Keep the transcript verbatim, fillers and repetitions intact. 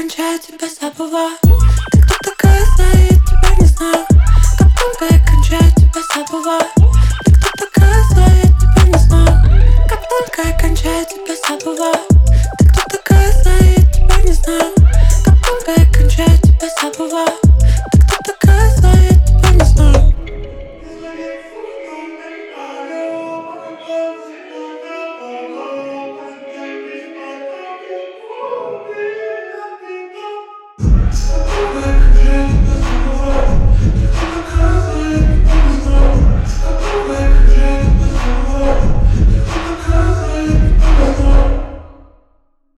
кончаю, тебя забываю. Ты кто такая, знаю, я тебя не знаю. Как только я кончаю, тебя забываю. Ты кто такая, знаю, я тебя не знаю. Как только я кончаю, тебя забываю.